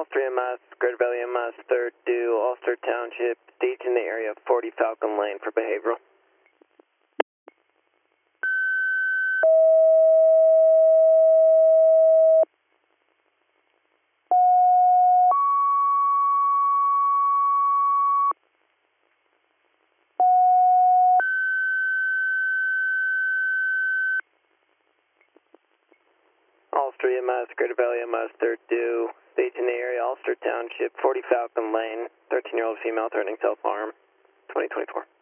3 MS, Greater Valley MS, 3rd due, Ulster Township, stage in the area of 40 Falcon Lane for behavioral. Ulster EMS, Greater Valley MS, 3rd due, stage in the area, Ulster Township, 40 Falcon Lane, 13-year-old female threatening self-harm, 2024.